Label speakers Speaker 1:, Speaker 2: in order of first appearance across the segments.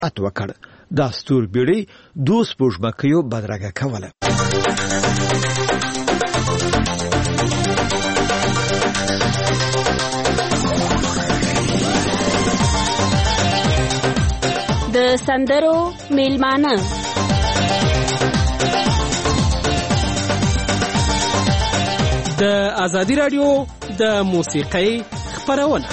Speaker 1: ات وکړ. دا ستور بیړۍ 2 سپوږمکیو بدرګه کوله.
Speaker 2: د سندرو میلمانه
Speaker 3: د آزادی رادیو د موسیقۍ خپرونه.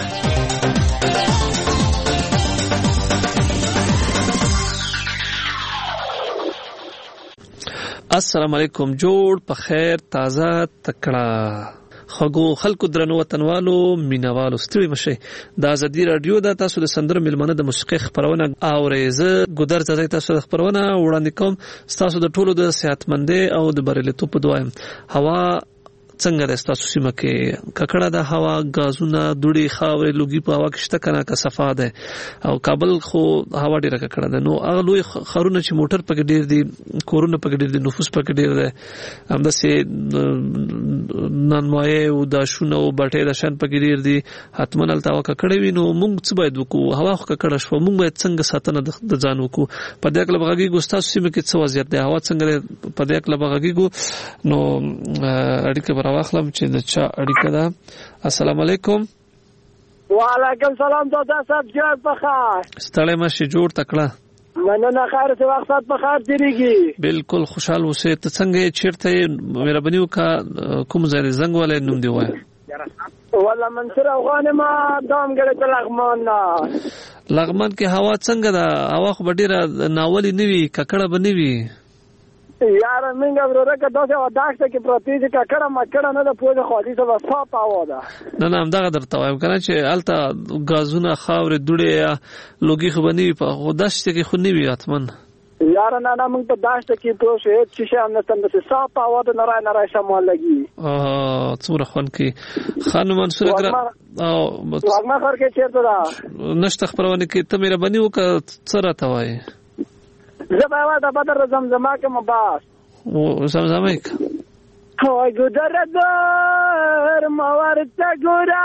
Speaker 3: السلام علیکم. جوړ په خیر، تازه تکړه خغو خلکو درنو وطنوالو مینوالو ستړي مشه. د آزادی رادیو د تاسو د سندرو میلمانه د موسیقۍ خپرونه اورېزه ګودر ځای تاسو د خپرونه وړاندې کوم. تاسو د ټولو د صحتمندۍ او د بریالیتوب په دعا. هوا څنګه د تاسو سیمه کې ککړه د هوا، غازونه، دوړي، خاورې، لوګي په هوا کې شته کنه که صفا ده؟ او کابل خو هوا ډیره ککړه ده. نو هغه لوی خرونه چې موټر پکې ډیر دي، کورونه پکې ډیر دي، نفوس پکې ډیر ده، همداسې نانمایه او داشونه او بټې د شان پکې ډیر دي. حتمن الته هوا ککړه وي. نو موږ څه باید وکړو؟ هوا خو ککړه شو، موږ باید څنګه ساتنه د ځان وکړو؟ په دې کې لږه ګوستاسو سیمه کې څه وضعیت ده؟ هوا څنګه په دې کې لږه نو اړیکه واخلم چې د چا اړیکه ده. السلام علیکم.
Speaker 4: وعلیکم سلام. دادا صاحب جوړ بخیر.
Speaker 3: ستړی مشه، جوړ تکړه.
Speaker 4: مننه. خیر څه وخت بخیر تیریږي.
Speaker 3: بالکل خوشحال اوسې. ته څنګه چیرته مهرباني وکړه کوم ځای زنګ ولې نوم دی وای؟
Speaker 4: والله منصور افغان ما دامګړه لغمان.
Speaker 3: لغمان کې هوا څنګه ده؟ هوا خو ډیره ناولي نوي، ککړه بنوي.
Speaker 4: یار منګه ورته که داسې وداښت کې پروتې چې ککړه مکړه نه ده، پوهه خالي څه صاف هوا ده. نه
Speaker 3: همدغه درته وایم کنه چې الته غازونه، خاورې، دوړې یا لوګي خو بنوي، په داشت کې خو نه وي اتمن.
Speaker 4: یار نه موږ په داشت کې پوه شو هیڅ شي هم نشته، چې صاف هوا ده، نرای شمال لګي.
Speaker 3: څومره خوان کې خان منصور اگر او
Speaker 4: واګما خور کې چیرته ده
Speaker 3: نشته خبرونه کې ته مهرباني وکړه څه راته وایي؟
Speaker 4: زبا د بدر زمزمه کې مباس
Speaker 3: او زمزمه کې
Speaker 4: وای ګودر در مورته ګورا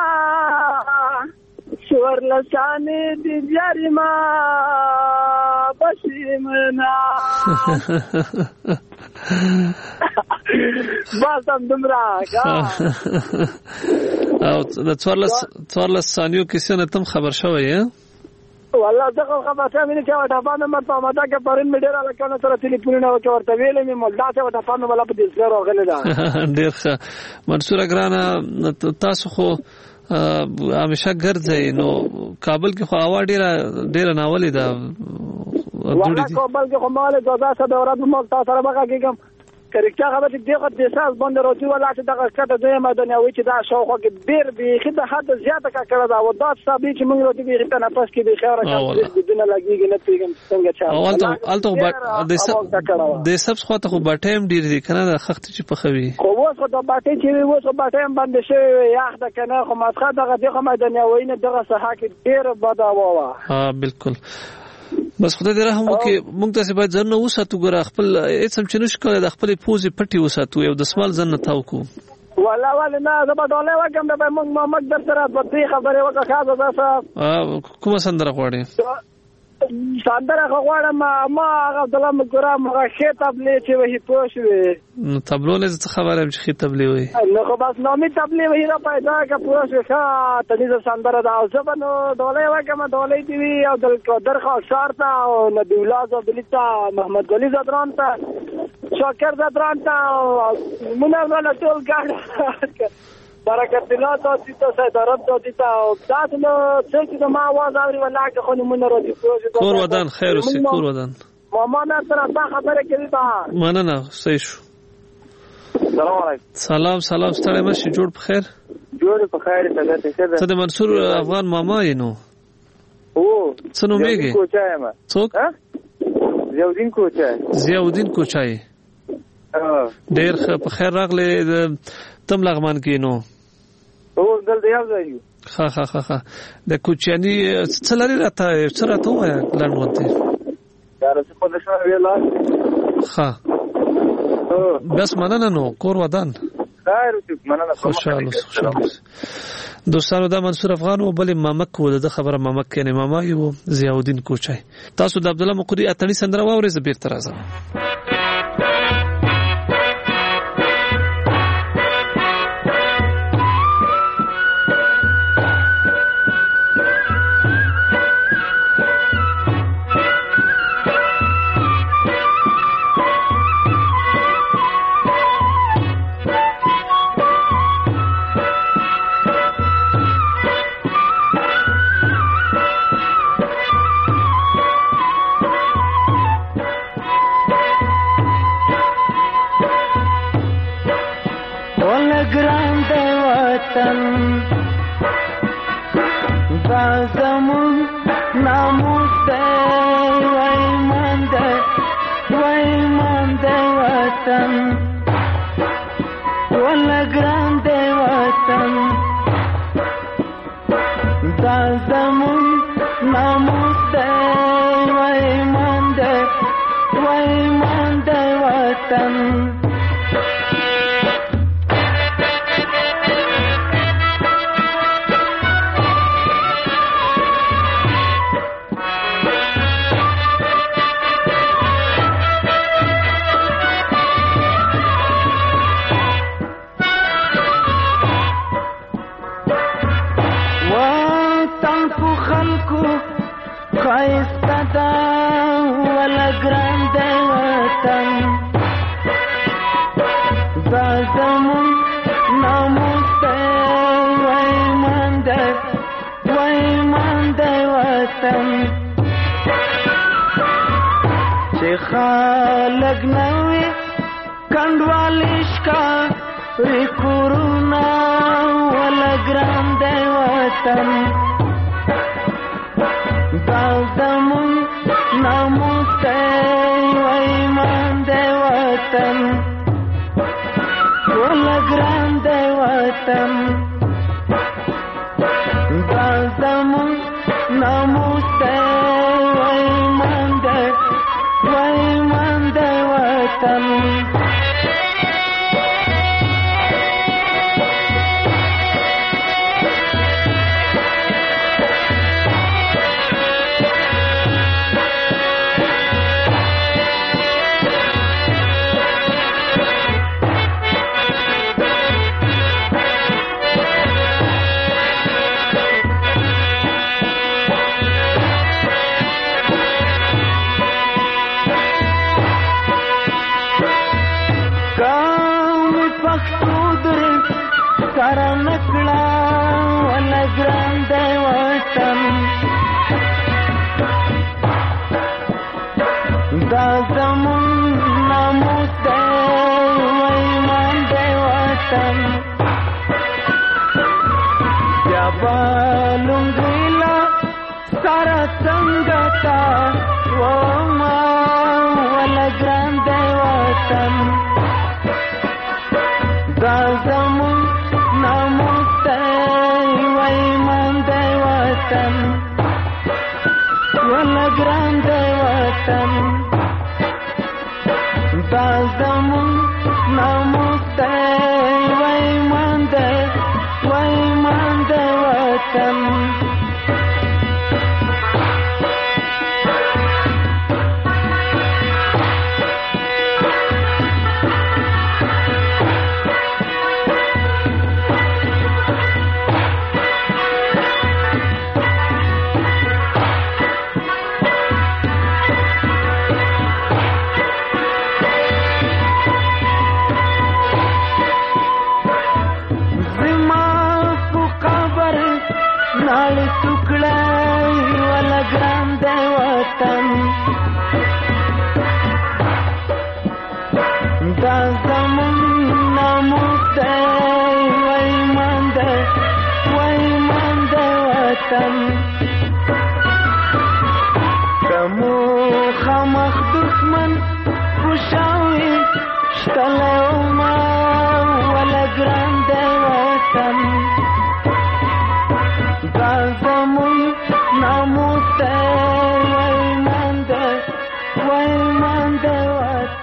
Speaker 4: شور لسانه دي جاري ما بشیمنا باسم دمرا
Speaker 3: او د 14 ثانیو کې څنګه تم خبر شوی یې؟
Speaker 4: والله دغه خبره مې نه چا ټاپانه مت په ماده کې پرین مې ډیر الکانه سره ټلیفون او ورته ویلې مې مولدا څه ټاپانه ولا په دې سره راغله ده.
Speaker 3: ډیر ښه منصور اگرانه، تاسو خو همیشه ګرځئ. نو کابل کې خو هوا ډیره ناولې ده.
Speaker 4: والله کابل کې خو مال جزا څه دورات مال تاسو سره بقا کېږم کریکټا خبره چې دغه د اساس باندې راځي ولا چې دغه کټه دوی مدني وي چې دا شاوخه کې ډیر به خدای حد زیاته کا کړه دا و دا ثابت چې موږ راځي به خدای نفس کې به خیره کړو بدون لګیږي نه پیګم څنګه چا
Speaker 3: الته د سب خو ته خو باټیم ډیر دي کنه د خخت چې په خوي
Speaker 4: خو اوس خو د باټې چې اوس خو باټیم باندې شي یاخ د کنه خو ماته دغه مدني وي نه دغه صحه کې ډیر بداوا وا.
Speaker 3: بالکل. بس خدای دې رحم وکړي. موږ ته باید ځان نو وساتو، ګره خپل هیڅ هم چې نشکره د خپل پوزي پټي وساتو، یو د سوال ځان نه تاو کو.
Speaker 4: والله نه زما ډولې وکم د موږ در سره په دې خبره وکړه. خاصه تاسو
Speaker 3: کومه سندره غواړئ؟
Speaker 4: سندره غواړم ما عبد الله مګرام هغه خطبلې چې وਹੀ پوښوي.
Speaker 3: نو تبلو نه څه خبره چې خطبلې وي؟
Speaker 4: نو خو بس نامي تبلې وਹੀ را پیدا کا پوښوي ښا ته دې سندره دا اوسه نو ډولې وکم ډولې دی او دل قدر خو شارتا او نبی الله زبلتا محمد علي زدران ته شاکر زدران ته مونږ نه ټول ګاډ برکت الله تاسو ته صدرت دیتا او تاسو نو چې ما आवाज اوري ولا که خو مونږ راځي
Speaker 3: کور ودان خیر اوسې کور ودان
Speaker 4: ماما نه سره دا خبره کوي تا
Speaker 3: مننه. صحیح شو.
Speaker 4: سلام علیکم.
Speaker 3: سلام ستړی مشه، جوړ په خیر.
Speaker 4: جوړ په خیر.
Speaker 3: ته د منصور افغان ماما یې نو
Speaker 4: او
Speaker 3: څه نو میږي؟ څوک؟ ضیاءالدین کوچای. ډیر په خیر راغله. تم لغمان کې نو
Speaker 4: او دلته یو ځای یو.
Speaker 3: ها د کوچانی څه لري راته وای لړمونته
Speaker 4: دا څه په دښه ویلا.
Speaker 3: ها بس مننه. نو کور ودان
Speaker 4: خیر اوسې مننه.
Speaker 3: خوشاله. دوستانو دا منصور افغان او بل مامک و د خبره مامک کنه ماما یو ضیاء الدین کوچای تاسو د عبد الله مقری اتنی سندره واورې ز بیرته راځم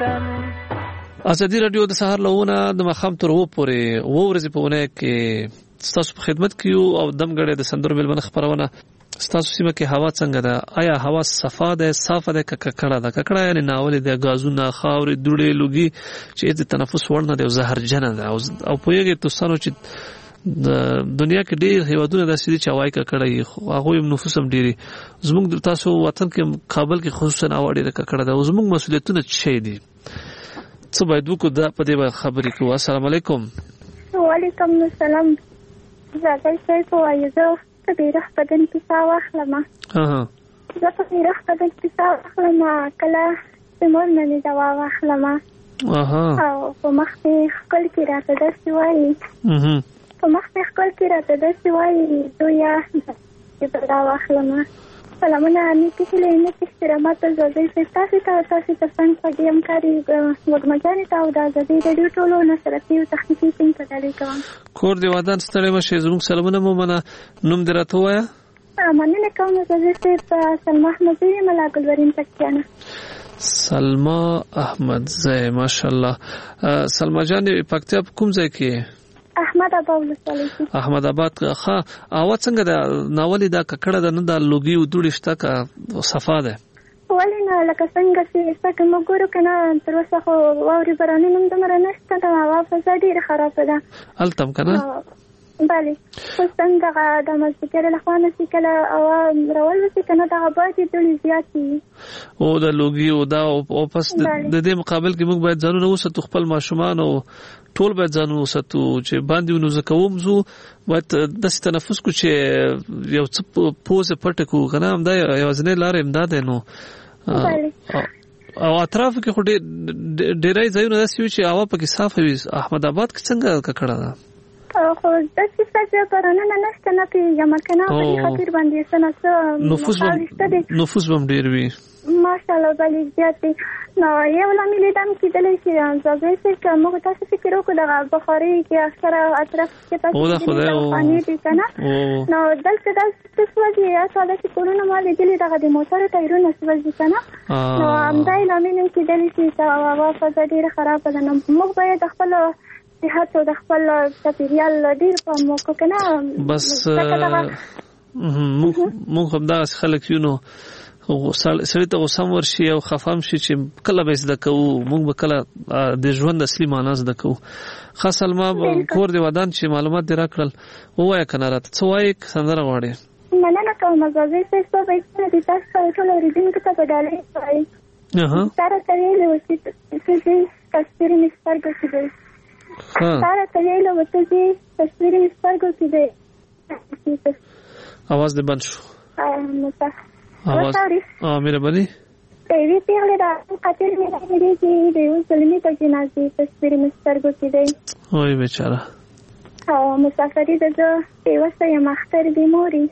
Speaker 3: ازادي رادیو د سهار لونه د مخام تر و پورې و ورځې په ونه کې تاسو په خدمت کې یو او دمګړې د سندرو ملمنه خبرونه تاسو سیمه کې هوا څنګه ده؟ آیا هوا صفا ده، صافه ده، ککړه ده؟ ککړه یعنی ناولې ده، غازونه، خاورې، دوړې، لوګي چې د تنفس وړ نه ده او زهرجنه ده او پوهیږئ تاسو چې د دنیا کې ډېر هیوادونه داسې دي چې هوایي ککړه یې خو هغوی نفوس هم ډېري. زموږ تاسو وطن کې کابل کې خصوصا هوا ډېره ککړه ده او زموږ مسؤلیتونه څه دي؟ څه باید وکړو دا په دې باندې خبرې کوو. السلام علیکم.
Speaker 5: وعلیکم السلام. زه صاحب وایي زه په بیرغ بدن کې ساه واخلم. زه په بیرغ بدن کې ساه واخلم کله چې مور نه مې دوا واخلم او په مخ کې ښکل کې راته داسې وایي په مخ کې ښکل کې راته داسې وایي دویا چې به دا واخلم. سلامونه نیکې هیلې نیکې احترامات زوزۍ صاحب تاسې ته څنګه خوږې همکاري وږمجانې ته او د ازادۍ راډیو ټولو نشراتي او تخنیکي ټیم ته ډالۍ کوم.
Speaker 3: کور دې ودان ستړی مه شې. زموږ سلامونه مو منه. نوم دې راته ووایه.
Speaker 5: مننه کوم زوزۍ صاحب. سلما احمدزی یم له ګلورین پکتیانه.
Speaker 3: سلما احمدزی ماشاءالله. سلما جانې پکتیا په کوم ځای کې؟
Speaker 5: احمد آباد ولسوالۍ.
Speaker 3: احمد آباد. ښه هوا څنګه ده؟ ناولې دا ککړه ده نه؟ دا لوګي او دوړې شته که صفا ده؟
Speaker 5: ولې نه لکه څنګه چې څنګه موږ ګورو که نه تر اوسه خو واورې بارانونه هم دومره نشته د هوا فضا ډېره خرابه ده
Speaker 3: هلته هم که نه؟
Speaker 5: بله اوس دغه د مازدیګر له خوا نه چې کله هوا راولوځي که نه دغه باندې دوړې زیاتې وي
Speaker 3: او د لوګي او دا او پس د دې مقابل کې موږ باید ځانونه وساتو خپل ماشومان او ټول باید ځان وساتو چې باندې ونو زه کوم زو باید داسې تنفس کو چې یو څه پوزه پټه کو که نه همدا یوازینۍ لاره همدا دی نو او اطرافو کې خو ډېری ځایونه داسې وي چې هوا پکې صافه وي. احمد آباد کې څنګه ککړه ده؟
Speaker 5: خو داسې څه بارانونه نشته نه پوهېږم که نه په دې خاطر باندې څه نه څه
Speaker 3: نفوس به هم ډېر وي
Speaker 5: ماشاءالله بلې زیات دی. نو یو لامل یې دا هم کېدلی چې زوزۍ صاحب که موږ تاسو فکر وکړو دغه بخارۍ کې اکثره اطراف کې تاسو خانې دي که نه نو دلته داسې څه سوځي یا ساده چې کورونه ما لیدلي دغه د موټرو ټایرونه سوځي که نه نو همدا یې لامل هم کېدلی چې هوا فضا ډېره خرابه ده. نو موږ باید د خپل صحت او د خپل چاپېریال ډېر پام وکړو که نه
Speaker 3: بس موږ همداسې خلک یو نو سړی ته غوسه هم ورشي او خفه هم شي چې کله به زده کوو موږ به کله د ژوند اصلي معنا زده کوو. ښه سلما کور دې ودان چې معلومات دې راکړل ووایه که نه راته څه وایې که سندره غواړې؟
Speaker 5: مننه کوم زوزۍ صاحب په بیتونه دې تاسو سره ټول اورېدونکو ته په ډالۍ وایي تا راته ویلي وو چې ښځې تصویر مې سترګو کې دی تا راته ویلي وو ښځې تصویر مې سترګو کې دی. اواز
Speaker 3: دې بند شو. مهرباني
Speaker 5: د یوې پېغلې د قتل مې راغلی چې د یو ظلمي په جنازې تصویر مې سترګو کې دی.
Speaker 3: وای بیچاره.
Speaker 5: او مسافري د زه بېوسه یم اختر بې مورې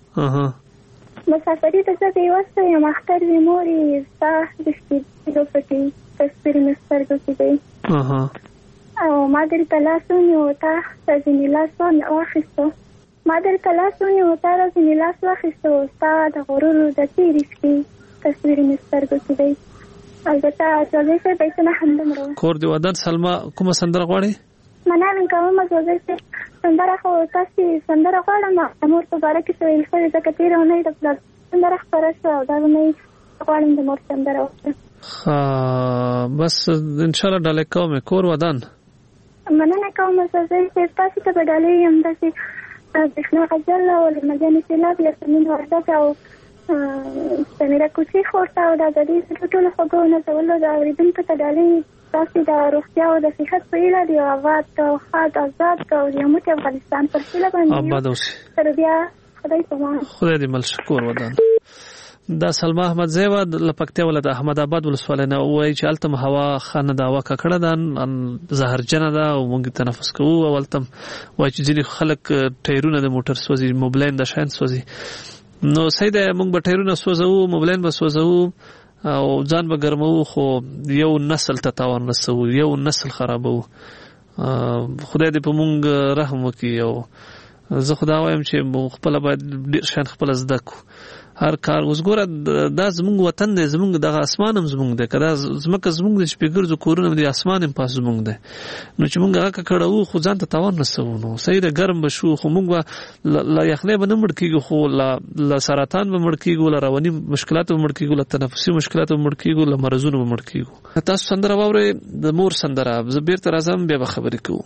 Speaker 5: مسافري د زه بېوسه یم اختر بې مورې ستا د شپېلو پټې تصویر مې سترګو کې دی. او ما درته لاس ونیو تا ځینې لاس واخیستو ما درته لاس ونیو تا ځینې لاس واخیستو ستا د غرور د تېرې شپې تصویر مې سترګو کې دی. البته زوزۍ صاحب بیتونه همدومره وو.
Speaker 3: کور دې ودان. سلما کومه سندره غواړې؟
Speaker 5: مننه کوم زوزۍ صاحب. سندره خو تاسې سندره غواړم د مور په باره کې څه ویل شوي ځکه تېره اونۍ د پلار سندره خپره شوه او دا اونۍ غواړم د مور سندره وکړم.
Speaker 3: بس انشاءالله ډالۍ کوم. کور ودان.
Speaker 5: مننه کوم زوزۍ صاحب. تاسې ته به ډالۍ یم داسې برېښنا غزل او لمجانې سېلاب یاسمین وردګ او سمیره کوچي خور ته او د ازادۍ ټولو خوږو نازولو د اورېدونکو ته ډالۍ تاسې د روغتیا او د صحت په هیله د یو آباد او ښاد آزاد او د یو موټي افغانستان پر هیله باندې تر بیا خدای په امان.
Speaker 3: خدای دې مل شکور ودان. دا سلما احمدزی وه له پکتیا ولایت احمد آباد ولسوالۍ نه وایي چې هلته هوا ښه نه ده هوا ککړه ده زهرجنه ده او موږ تنفس کوو او هلته وایي چې ځینې خلک ټایرونه د موټر سوځي موبلاین د شیان سوځي نو صحیح ده موږ به ټایرونه سوځوو موبلاین به سوځوو او ځان به ګرموو خو یو نسل ته تاوان رسوو یو نسل خرابوو. خدای دې په موږ رحم وکړي او زه خدا وایم چې خپله باید ډېر شیان خپله زده کړو. هر کار وسګوره دا زمونږ وطن دی زمونږ دغه اسمان هم زمونږ دی کدا زمکه زمونږ د شپګرځو کورونه دی اسمان هم پاس زمونږ دی نو چې مونږ هغه کړهو خو ځان ته تاوان رسونو صحیح ده ګرم بشو خو مونږ لا یخنه به نه مړ کیږو خو لا سرطان به مړ کیږو لا رواني مشکلات به مړ کیږو لا تنفسي مشکلات به مړ کیږو لا مرزونه به مړ کیږو تاسو سندره واورئ د مور سندره زه بیرته راځم بیا به خبرې کوو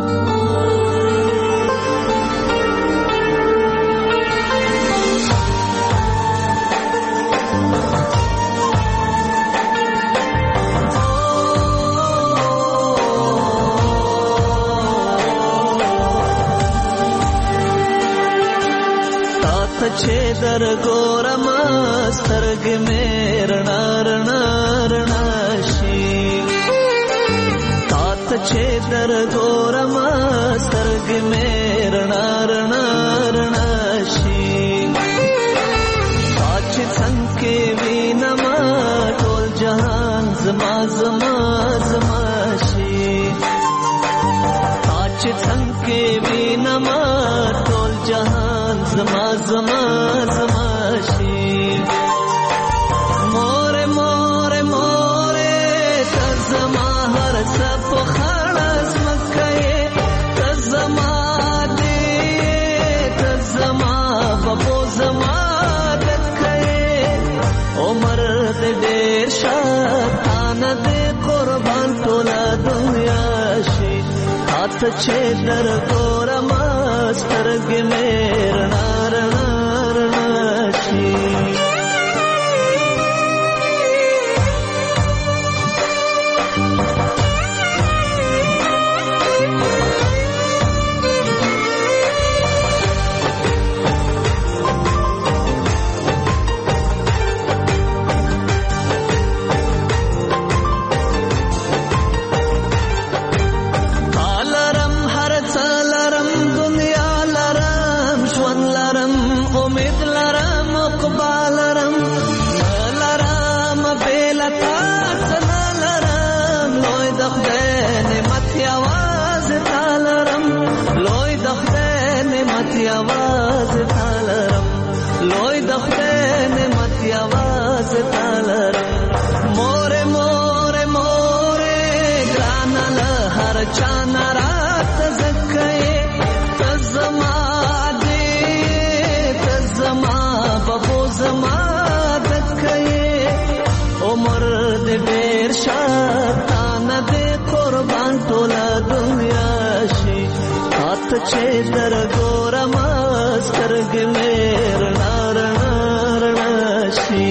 Speaker 6: छे दर गोरम स्तर्ग में रणा रणा रणाशी तात छे दर गोरम स्तर्ग में रणा रणा रणाशी काच संके वीनमा टोल जहान जमा जमा जमाशी काच संके वीनमा टोल जहान जमा जमा जमाशी मोरे मोरे मोरे तजमा हर सब खड़स मकये तजमा दे तजमा बबो जमा दखये उमर दे देर शातान दे कुर्बान तोला दुनिया शी हाथ छे दर गोरा मस्तर्ग में रणा रणा रणाशी आवाज तालरम लोई दखने मत आवाज तालरम मोरे मोरे मोरे ग्रानल हर चाना रात जकये तजमा दे तजमा बबो जमा दकये उमर दे बेर शातान दे कुर्बान तोला दुनिया शी हाथ छे दर गोरा मस्तर्ग में रणा रणा रणाशी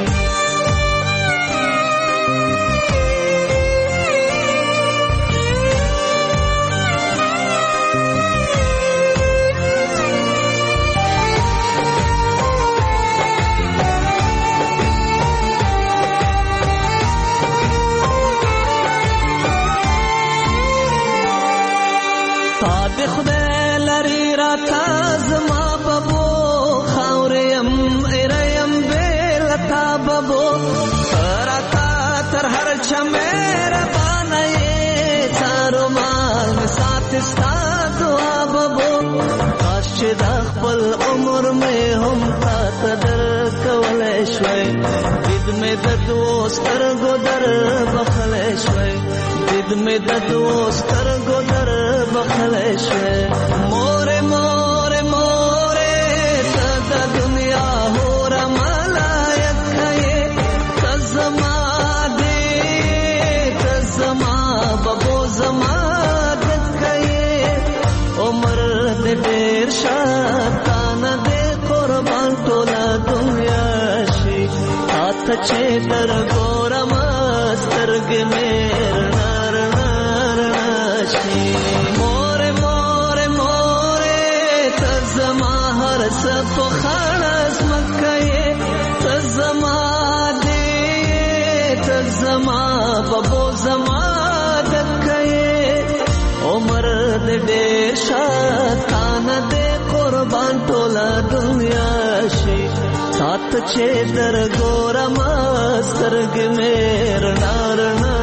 Speaker 6: खुदे लरी राता जमा बबो खावरेयम इरयम बेलता बबो राता तर हर छमेर बानये तारो माल साथ स्ता दुआ बबो काशदा खपल उम्र में हम ता तदर कवले शोय दिद में ददोस्तर गोदर बखले शोय दिद में ददोस्तर गोदर बखले शोय मोरे मोरे मोरे सदा दुनिया हो रमलायत खये तजमा दे तजमा बबो जमा दखये उमर दे देर शातान दे कुर्बान तोला दुनिया शी हाथ छे दर गोरा मस्तर्ग में रणा रणा रणाशी मोरे मोरे मोरे तजमा हर सब खड़स मकये तजमा दे तजमा बबो जमा दकये उमर दे देर शातान दे कुर्बान तोला दुनिया शी साथ छे दर गोरा मस्तर्ग में रणा रणा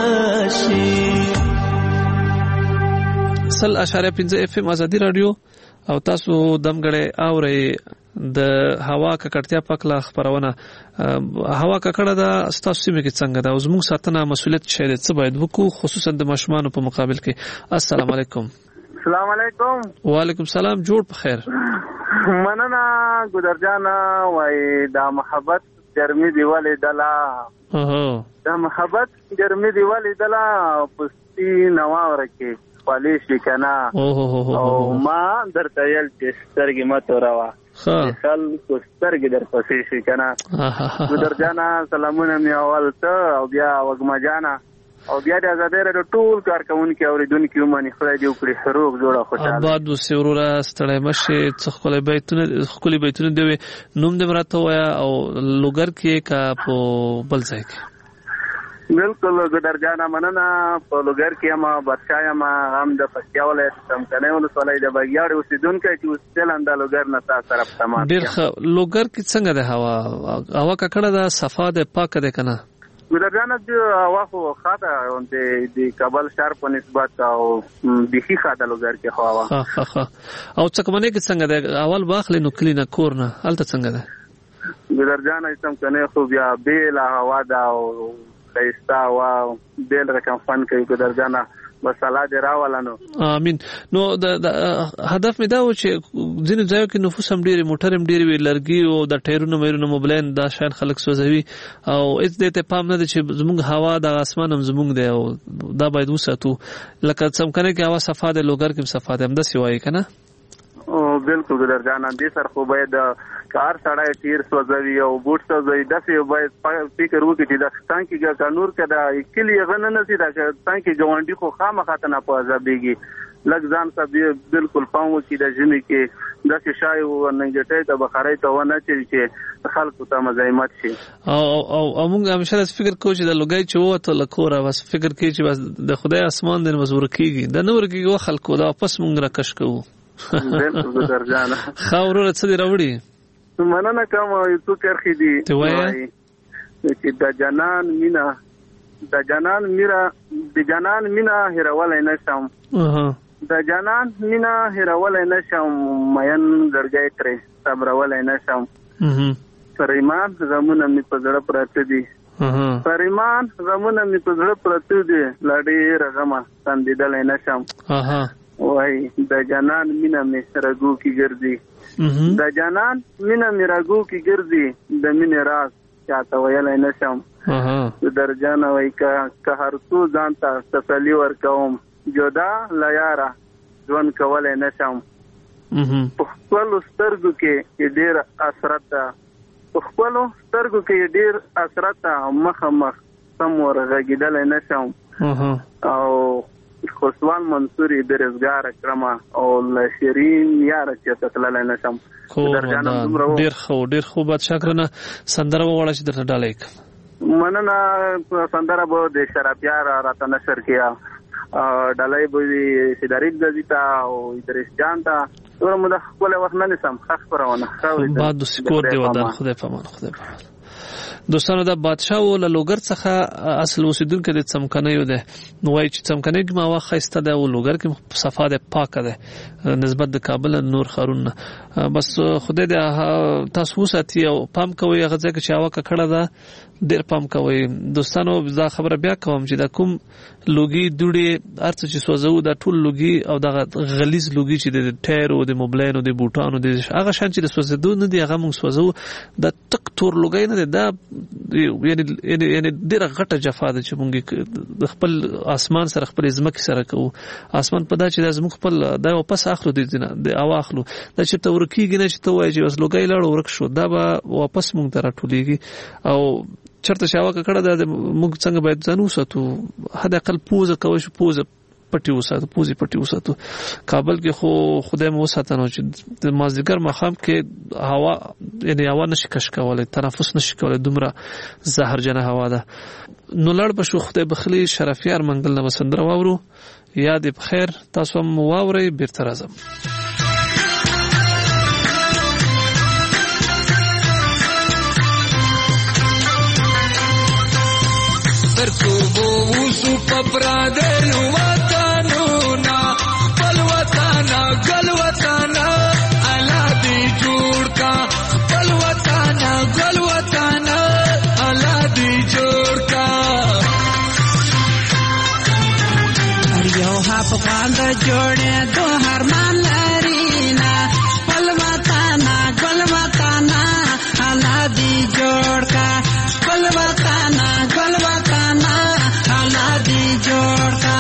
Speaker 6: रणाशी
Speaker 3: سل اشاره 15 FM ازادي رادیو او تاسو دمګړې اورئ د هوا ککړتیا په اړه خبرونه هوا ککړه ده تاسو سیمه کې څنګه ده او زموږ ساتنه مسؤلیت شې څه باید وکړو خصوصا د ماشومان په مقابل کې. السلام علیکم.
Speaker 4: السلام علیکم.
Speaker 3: وعلیکم السلام. جوړ په خیر.
Speaker 4: مننه ګدر جان وای دا محبت ګرمي دی ولې دلا دا محبت ګرمي دی ولې دلا پستی نوا ورکه خالی شي کنه او ما درته یل چې سترګې مت وروا خلکو سترګې در پسې شي کنه ګدر جان سلامونه می اول ته او بیا وګما جانا او بیا د آزادۍ راډیو ټول کارکونکو اوریدونکو باندې خدای دې وکړي خروغ جوړه خوشاله
Speaker 3: آباد وسې وروره ستړی مشه څه خپل بیتونه دی نوم دې مراته وایا او لوګر کې کا په بل ځای کې.
Speaker 4: بالکل ګدر جانا مننه په لوګر کې ما بادشاہ ما هم د پکتیا ولایت څمکنه ولسوالۍ د بګیاړ اوسیدونکو چې اوسېدل د لوګر نه تاسو طرف تمام
Speaker 3: ډیر لوګر کې څنګه ده هوا ککړه ده صفا ده پاک ده کنه
Speaker 4: ګدر جانا د هوا خو خاطه د کابل شهر په نسبت او بيخي خاطه لوګر کې هوا
Speaker 3: او څکمنه کې څنګه ده اول باخلې نو کلینه کورنه الته څنګه ده
Speaker 4: ګدر جانا څمکنه خو بیا بیل هوا ده او خیستا واو بیل رقم فن کوي ګدر جانا بس الله دې راولانو
Speaker 3: امين. نو د هدف مې دا و چې ځینې ځایو کې نفوس هم ډېری موټر هم ډېری وی لرګي او د ټایرونو مېرونو موبلین دا شاین خلک سوځوي او هیڅ دې ته پام نه دی چې زموږ هوا د اسمان هم زموږ دی او دا باید وساتو لکه څمکنه کې هوا صفا ده لوګر کې صفا ده هم د سیوای کنه
Speaker 4: او بالکل ګدر جانا دې سر خو باید کار سړی تیر سوځوي او بوټ سوځوي داسې باید فکر وکړي چې د څنګه قانون کې دا کلی غنه نه سي دا څنګه ګوندی خو خامخا نه په ځبيږي لږ ځان سره بالکل پاو چې د ژمي کې داسې شای او ننګټي ته بخاري ته ونه چې خلکو ته مزاحمت شي
Speaker 3: او موږ همیشه فکر کوو چې د لوګي چې وته لکوره بس فکر کوي چې بس د خدای اسمان د مزور کیږي د نور کېږي خلکو دا پس موږ راکش کوو
Speaker 4: بالکل ګدر جانا
Speaker 3: خاورونه څه دی راوړي
Speaker 4: مننه کوم یو کرخي دي چې د جنان مینا هیرولای نشم د جنان مینا هیرولای نشم مین زړګی ترې صبرولای نشم پریمان غمونه می په زړه پراته دي پریمان غمونه می په زړه پراته دي لړې رغمه تندیدلای نشم وای د جنان مینا می رګو کی ګرځي د جنان مینا می رګو کی ګرځي د مینې راز چاته ویلای نشم در جان وای که هر څو ځان ته تسلی ورکوم جدا لیاره ژوند کولای نشم په خپلو سترګو کې ډېر اثرت ده په خپلو سترګو کې ډېر اثرت ده مخامخ سم ورغږېدلی نشم او خسوان منصوري برزګار کرما او لشرین یار چې تللی نشم
Speaker 3: ډېر خو بادشاه کرنه سندره وغواړه چې درته ډالۍ
Speaker 4: مننه سندره به د شرافیار راته نشر کیا ډالۍ به سیداریب گزیتا او ادریس جان تا نور مده خپل وخت نه نسم خاص پرونه
Speaker 3: بعد سکور دی ودان خدای پامان دوستانو دا بادشاه ول لوګر څخه اصل اوسیدونکو د څمکنه یو ده نو وای چې څمکنه کې ما واخ خسته ده او لوګر کې صفا ده پاک ده نسبت د کابل نور خارون بس خدای دې تاسو ساتي او پام کوي هغه ځکه چې هوا کړه ده ډیر پام کوي دوستانو دا خبره بیا کوم چې دا کوم لوګي دوړي ارڅ چې سوځو دا ټول لوګي او دا غلیظ لوګي چې د ټایر او د موبلین او د بوټانو د هغه شان چې د سوځدو نه دی هغه موږ سوځو دا ټک تور لوګي نه دا یعنی ډیره غټه جفا ده چې موږ د خپل اسمان سره خپل ځمکې سره کوو اسمان په دا چې د زموږ خپل دا واپس اخلو د اواخلو دا چې تورکیږي نه چې ته وایي چې بس لوګي لاړ ورک شو دا به واپس موږ ته راټولېږي او چرته شاوه کړه د موږ څنګه باید ځانو ساتو حد اقل پوزه کوي شو پوزه پټي وساتو کابل کې خو خدای مو ساتنه چې د مازیګر مخام کې هوا یعنی هوا نشي کش کولای تنفس نشي کولای دومره زهرجنه هوا ده نو لړ بشو خدای بخلی شرافیار منګل نه وسندره واورو یاد بخیر تاسو هم واوري بیرته راځم
Speaker 6: ترڅو ووسو پپرا دل وطنونا بل وطن گل وطن
Speaker 7: جوړې دو هرمان لرینا خپل وطن ګل وطن الله دې جوړ کا خپل وطن ګل وطن الله دې جوړ کا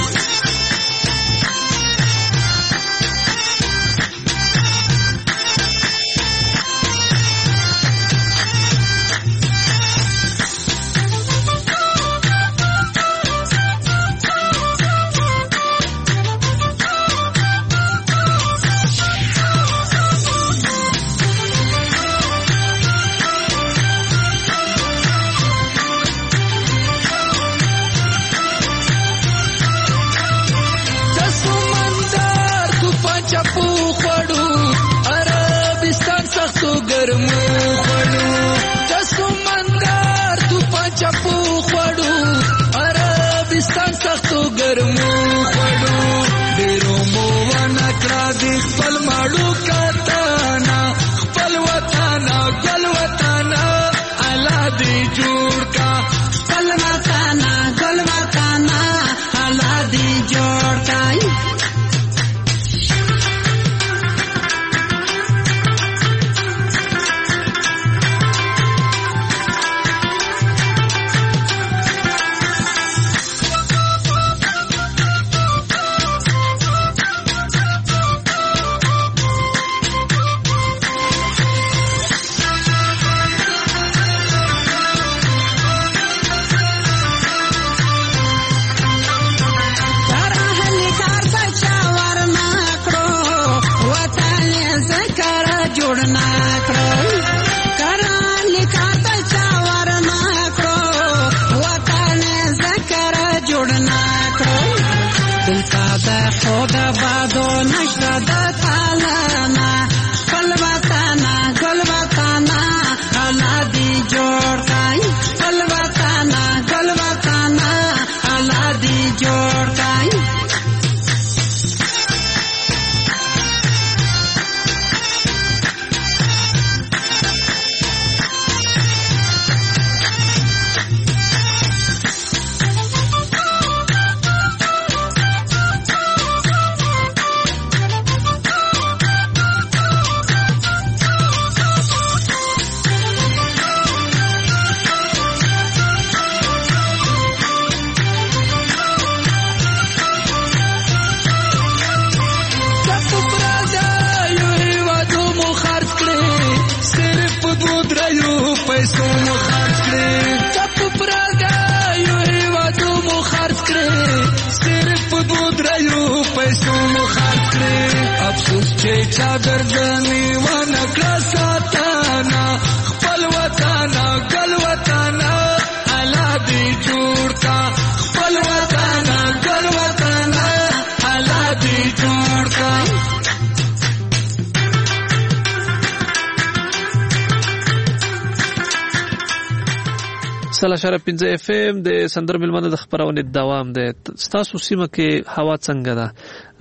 Speaker 3: سلا شرف 15 اف ام د سندر ملمنه د خبرونه دوام ده. تاسو سیمه کې هوا څنګه ده؟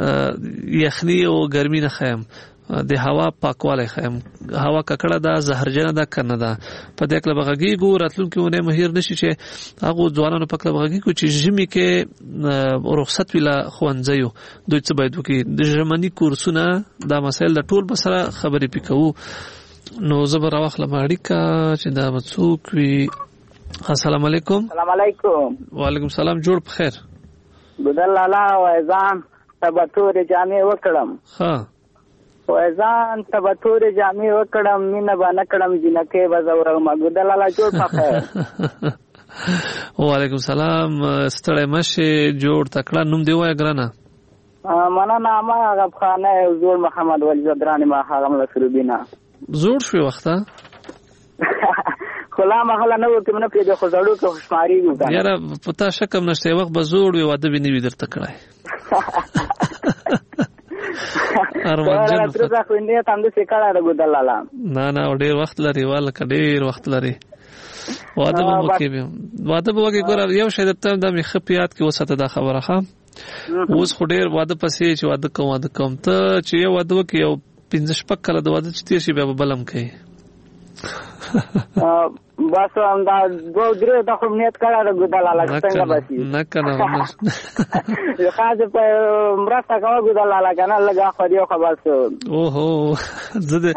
Speaker 3: یخنی او ګرمي نه خیم د هوا پاکواله خیم هوا ککړه ده زهرجنه ده کنه ده په دې کله بغږی ګو راتلونکو نه مهیر نشي چې هغه ځوانانو په کله بغږی کو چې ژمي کې رخصت ویلا خوانځيو دوی څه باید وکي د ژمنی کورسونه دا مسایل د ټول بسره خبرې پکاو نو زبر واخله ماړیکا چې دا مڅوک وی. السلام علیکم.
Speaker 4: السلام علیکم.
Speaker 3: وعلیکم السلام. جوړ بخیر.
Speaker 4: بدل الله وایزان تبتور جامع وکړم.
Speaker 3: ها
Speaker 4: وایزان تبتور جامع وکړم مینه باندې کړم جنکه بزورم بدل الله جوړ بخیر.
Speaker 3: وعلیکم السلام. ستړی مشه جوړ تکړه نوم دی وای ګرانه.
Speaker 4: مانا نامه غفخانه حضور محمد ولی زدرانی ما حرم رسولبینا.
Speaker 3: زوړ شو وخته
Speaker 4: خلا محله نو کې منه پیدا خو زړو کې خوشماري وکړه
Speaker 3: یاره پتا شکم نشته وخت به زوړ وي واده به نیوي درته کړای ارمانجن
Speaker 4: تر خو نه تاند څه کړه راغودل لاله
Speaker 3: نه ډېر وخت لري واله ډېر وخت لري واده به وکي ګور یو شی درته د مخ پیات کې وسته دا خبره ښه اوس خو ډېر واده پسې چې واده کوم ته چې یو واده وکي او 15 شپک کله د واده چې تیر شي به بلم کوي
Speaker 4: بس دا دو درې ته خو نیت کړه ګودلاله څنګه بسي
Speaker 3: نه کنه
Speaker 4: یو خاصه په مرسته کوي ګودلاله کنه لګا خو دی خو بس
Speaker 3: اوهو زده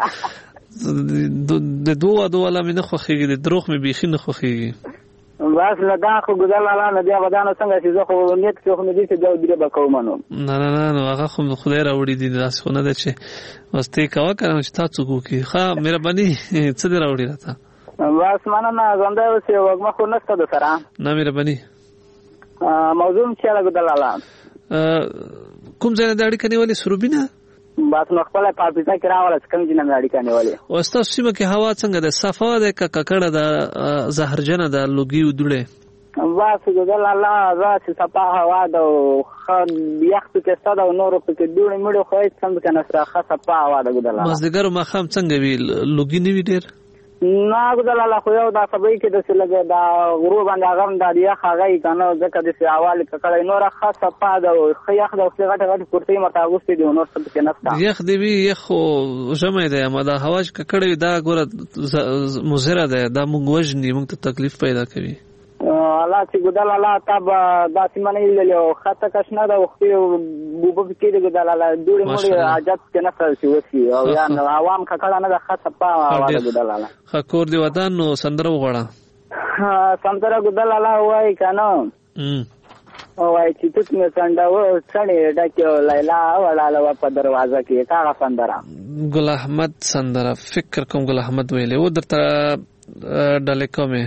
Speaker 3: د دوه لا مې نه خوخيږي د دروغ مې بيخي نه خوخيږي
Speaker 4: بس نه دا خو ګودلاله نه دی ودانه څنګه چې زه خو نیت کې خو مې دي چې دا درې بکوم نو
Speaker 3: نه هغه خو خدای راوړي دي داس خو نه ده چې واسطه کاوه کنه چې تاسو کوکی ښه مهرباني څه دی راوړي راته
Speaker 4: بس مننه زنده اوسې وګما خو نشته د سره
Speaker 3: نه مهرباني
Speaker 4: موضوع چې ګودلاله
Speaker 3: کوم ځای نه د اړیکې نیولې سروبینه
Speaker 4: بس نو خپل پاپیتا کې راول څنګه چې نه اړیکې نیولې
Speaker 3: او تاسو سیمه کې هوا څنګه ده صفا ده ککړه ده زهرجنه ده لوګي ودړې
Speaker 4: بس ګودلاله راځي صفا هوا ده خو یخ کې ستاده نور په کې ډوړې مړې خو هیڅ څنګه کنه سره صفا هوا ده ګودلاله
Speaker 3: مازدګر ما خام څنګه وی لوګي نیوی ډیر
Speaker 4: نه ګودلاله خو یو دا سبې کې د سلګه دا غرو باندې غم د یخ هغه کنه ځکه د سیاوال ککړې نور خاصه پاده او خیخ د اوسه غټه پورتي متا غوستي دی نور څه کې نفتا
Speaker 3: یخ دی وی یخ جمع دی ما دا هواج ککړې دا ګوره مزره ده دا موږ وجنی موږ ته تکلیف پیدا کوي
Speaker 4: الله چې ګودلاله تب دا سیمه نه لیلو خطه کښنه دا وختي بوب کې د ګودلاله ډوړې مړې عادت کې نه فرسي وسی او یا عوام ککړه نه د خاصه پا ګودلاله
Speaker 3: خکور دی ودان نو سندره وغړه
Speaker 4: سندره ګودلاله وای کنه وای چې تاسو مې څنډه و څنډه ډکه لیلا ولاله په دروازه کې کاغه سندره
Speaker 3: ګل احمد سندره فکر کوم ګل احمد ویلې و درته ډلې کومه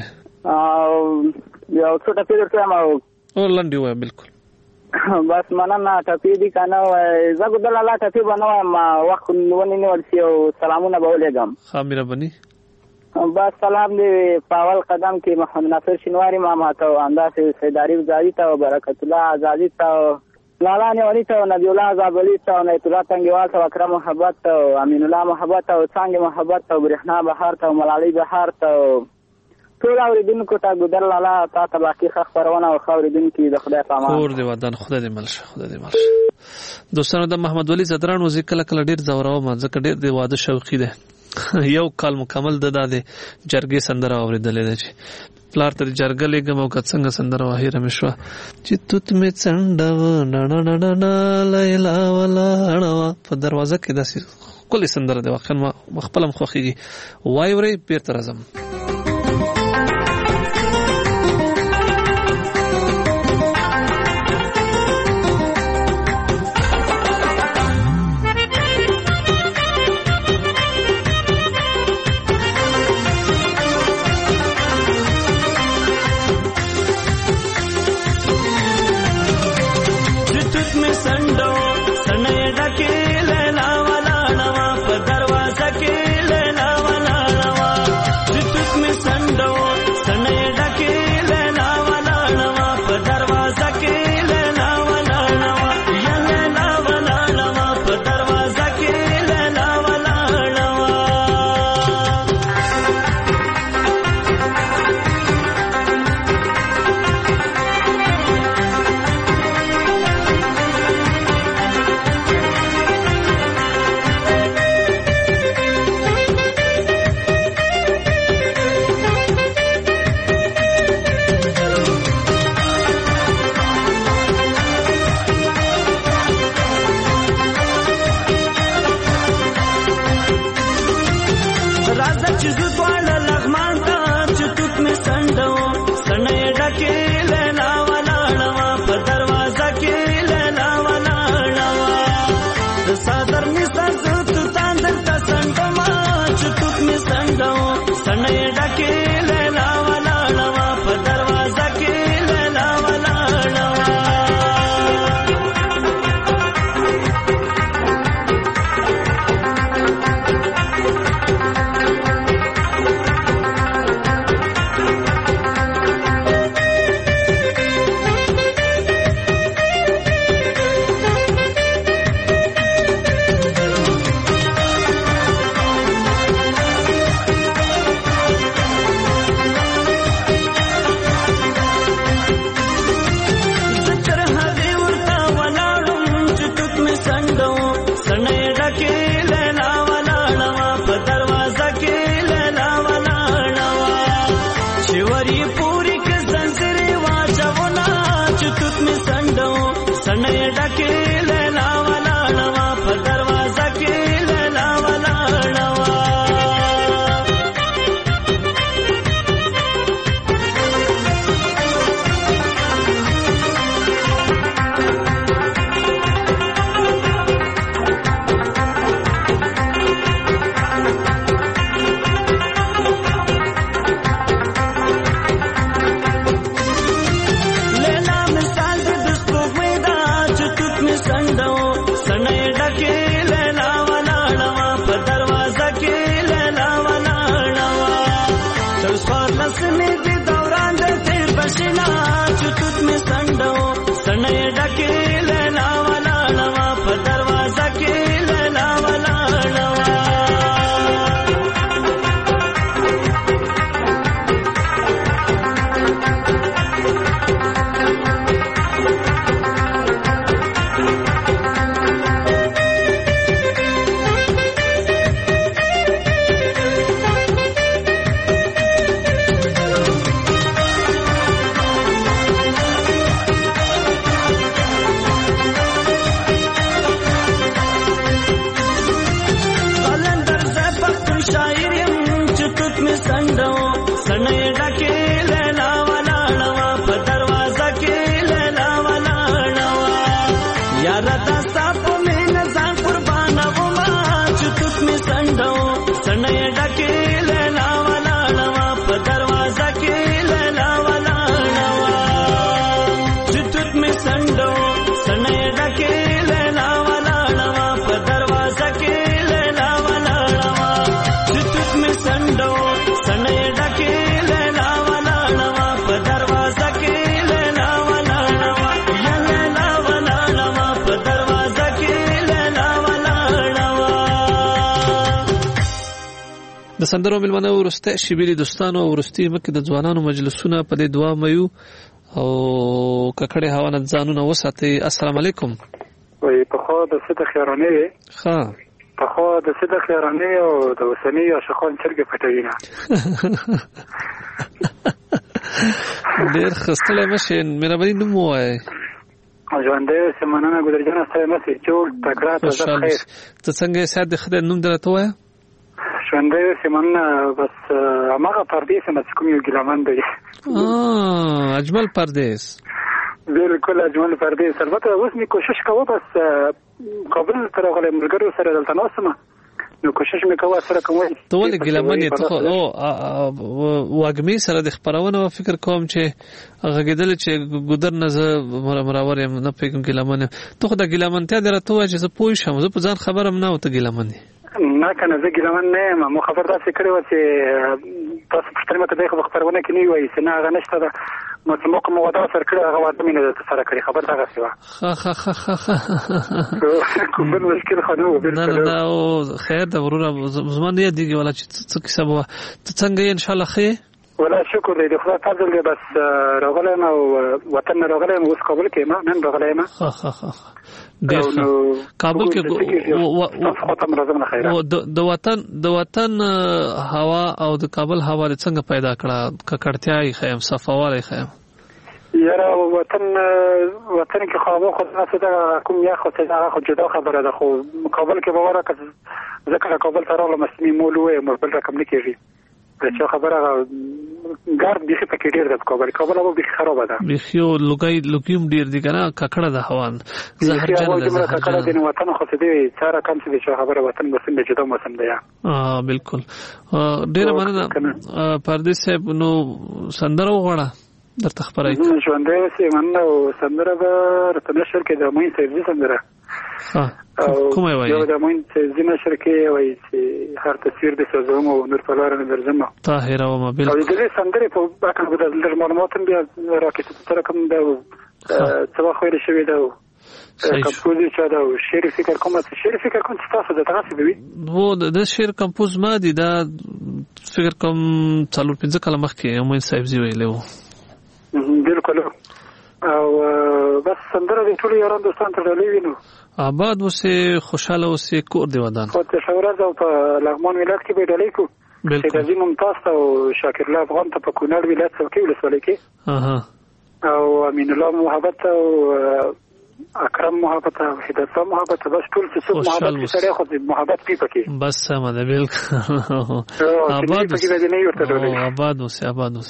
Speaker 3: یو څه ټپې درته ما او لنډي وای بالکل
Speaker 4: بس مننه ټپې دي کنه زه ګودلاله ټپې بنوم ما وخت ونی ورسي او سلامونه به ولېګم
Speaker 3: خامره بني
Speaker 4: بس سلام دی پاول قدم کې محمد ناصر شینواری ماما ته انداسه سیداری زادی ته برکت الله زادی ته لالا نیولی ته نبی الله زابلی ته نیت الله تنگیوال ته اکرم محبت ته امین الله محبت ته څنګه محبت ته برهنا بهار ته ملالي بهار ته ټول اوریدونکو ته ګودلاله تاسو باقي خبرونه او اوریدونکو د خدای په امان
Speaker 3: کور دی ودان خدای دې ملشه دوستانو د محمد ولی زدران وزي کله کله ډیر زوراو ما ځکه ډیر دی واده شوقي ده یو کال مکمل د جرګې سندره اوریدلې ده چې پلار ته جرګه لګم او څنګه سندره واه رمشوا چې توت می څنډه نا لیلا ولا په دروازه کې داسې کله سندره ده واخن ما خپلم خوخيږي وای ورې پیر تر اعظم
Speaker 8: دروازه کې لیلا ولاړه
Speaker 3: د سندرو ملمنه ورسته شبيري دوستانو ورستي مکه د ځوانانو مجلسونه په دې دعا مېو او ککړې هوا نه ځانونه وساتي. السلام علیکم.
Speaker 8: وای په خو د صدق یارانه
Speaker 3: ها
Speaker 8: په خو د صدق یارانه او د وسنی عاشقان چرګ پټوینه
Speaker 3: ډېر خستله مشه مهرباني نوم وای
Speaker 8: ژوندې سمانه ګذرجن سره مې جوړ تکړه تازه خیر.
Speaker 3: ته څنګه ساده خدای نوم درته وای
Speaker 8: ژوندې سمانه بس هغه پردیس مې کوم یو ګلمن دی.
Speaker 3: اجمل پردیس
Speaker 8: بالکل اجمل پردیس. البته اوس می کوشش کوم بس قبل تر غلې مرګرو سره دلته نوسم نو کوشش می کوم سره کوم
Speaker 3: ته ولې ګلمنې ته او واګمی سره د خبرونه فکر کوم چې غږیدل چې ګودر نه مراور نه پېګم ګلمنې ته خو د ګلمنته درته وای چې زه پوه شم زه په ځان خبرم نه وته ګلمنې
Speaker 8: نه کنه زه ګلمن نه ما خبر داسې کړی و چې تاسو پښتنه مته د خبرونه کې نه وای چې نه هغه نشته ده مو کوم ودا سره کړی هغه واده مینه د سره کړی خبر دا غسی وا کوم مشکل خنو
Speaker 3: نه او خیر دا ورونه زمانه دیږي ولا چې څه کیسه وه ته څنګه ان شاء الله خیر
Speaker 8: ولا شکر دې خدای فضل دې بس راغلم او وطن راغلم اوس کابل کې ما نن راغلم
Speaker 3: کابل کې د وطن هوا او د کابل هوا څنګه پیدا کړه ککړتیاي خیم صفوالي خیم
Speaker 8: یاره وطن کې خو خدای ته کوم یا خو ته هغه جدا خبره ده خو کابل کې باور کړ ځکه کابل ته راغلم مسلې مولوي مربل رقم نه کېږي چې خبره ګار دې په کې ډېر د کابل هوا به خراب ده
Speaker 3: بخیو لوګیم ډېر دي کنه ککړه ده هوا زهرجن ده
Speaker 8: ککړه دي وطن خو دې چاره کم څه دي خبره وطن مسلم جدا موسم ده یا
Speaker 3: بالکل ډېر مننه پردیس صاحب نو سندره وغواړه درته خبرای
Speaker 8: ژوندې سي مننه او سندره به رته نشر کې د مې سيزي سندره
Speaker 3: کومه وایي
Speaker 8: یو د مې سيزي نشر کې وایي چې هر تصویر د سوزوم او نور په لار نه درځم
Speaker 3: طاهر او مبل
Speaker 8: او دې سندره په باکه د معلومات بیا راکې تر کوم دا څه خو لري شوی دا کمپوزي چا دا شعر فکر کوم تاسو د تاسو به
Speaker 3: وو د شعر کمپوز ما دي دا فکر کوم 4-5 کلمه مخکې مې صاحب زی ویلو
Speaker 8: بالکل او بس سندره د ټولو یاران دوستان ته لوي
Speaker 3: آباد وسه خوشاله وسه کور دی ودان
Speaker 8: خو ته شورز او په لغمان ولایت کې به ډلې کو چې د ممتاز او شاکر الله افغان ته په کونړ ولایت کې ولسوالۍ کې او امین الله محبت او اکرم محبت او هدایت محبت بس ټول څه محبت سره خو محبت پی پکې
Speaker 3: بس سم ده بالکل آباد وسه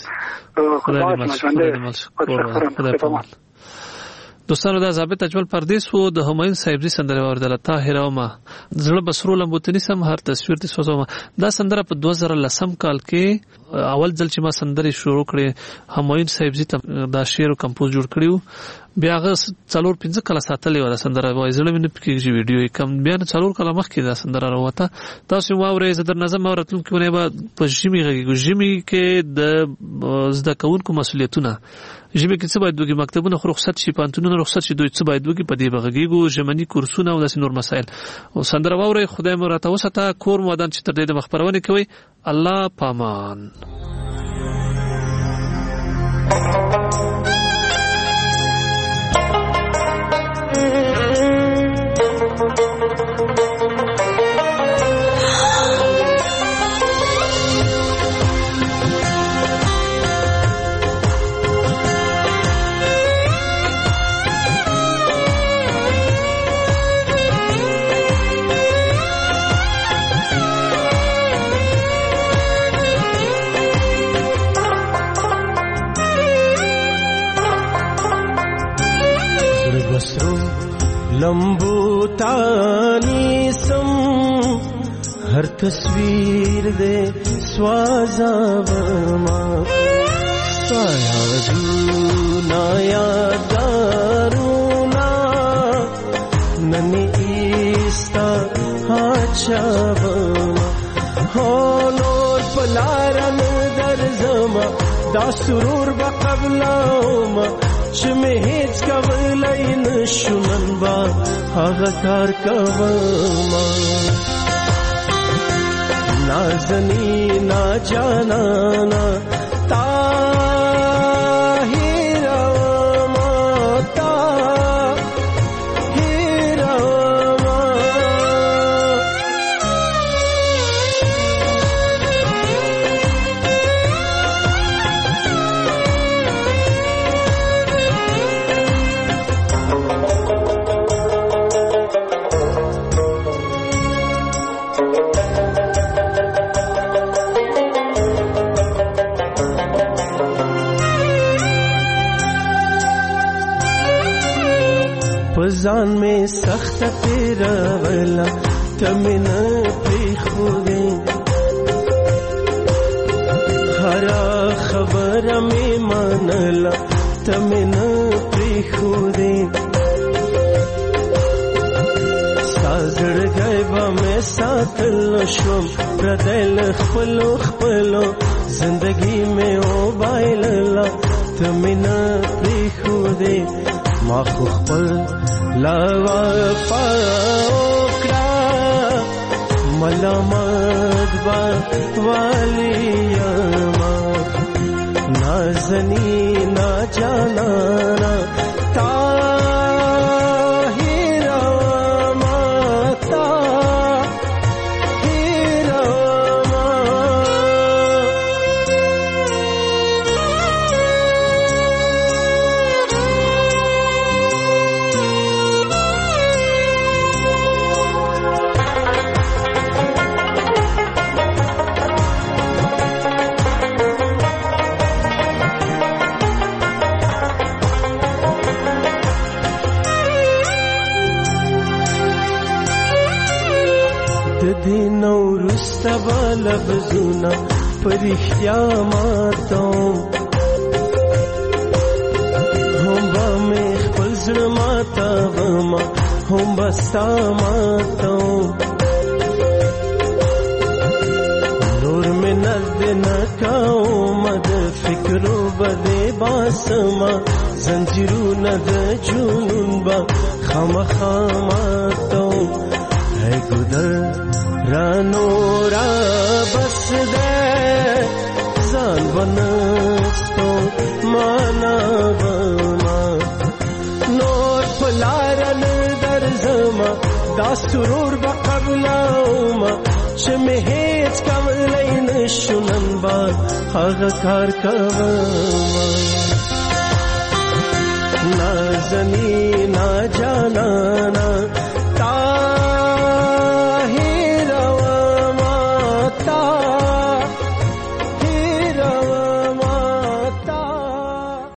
Speaker 3: خدای دوستانو دا ضابط اجمل پردیس وو د همایون صاحبزي سندره اوردله طاهر او ما زړه بسرو لمبوتنی سم هر تصویر دې سوزوم دا سندره په 2010 کال کې اول ځل چې ما سندره شروع کړې همایون صاحبزي ته دا شعر او کمپوز جوړ کړیو بیا هغه 4-5 کال ساتلې ولا سندره وای زړه مې پکې ویډیو کم بیا 4 کال مخکې دا سندره راوته تاسو واورې زدر نظم اورتل کې ونه به په ژمي کې د زده کوونکو مسولیتونه ژمي کې څه باید دوی مکتبونه رخصت شي پانتونونه رخصت شي دوی څه باید دوی په دې بغږیګو ژمنی کورسونه او داسې نور مسائل او سندره واورې خدای مو راته وساته کور مودان چې تر دې د مخبرونه کوي الله پامان
Speaker 9: लंबू तानी सम हर तस्वीर दे स्वाजावमा साया दूना यादारूना ननी ईस्ता हाचावमा हो नोर पलारन दर्जमा دا سرور بقبلاوما چې مې هیڅ کولای نشو نن با هغه کار کوما नाज़नी ना जाना ताहिरा माता पजान में सख्त तेरा वाला तमिन प्रिखुदे हरा खबर में मनला तमिन प्रिखुदे साजड़ गैबा में सातल शुम प्रदल खपलो खपलो जिंदगी में ओ बाइलला तमिन प्रिखुदे माखु खपल लावा पाओकरा मलामत बा वालियामा नाज़नी ना जाना ताहिरा माता लबजुना परिख्या मातों हम में खपल माता वमा हम बसा मातों नूर में नद न काओ मद फिक्रो बदे बासमा जंजीरू नद जुनून बा खम खमातों है गुदर रानोरा बस दे जान बनस्तो मानवमा नोर फलारन दर्जमा दास्तुरूर बकबलाउमा शमेहेज कवलैन शुनन बा हागकार कवमा नाज़नी ना जाना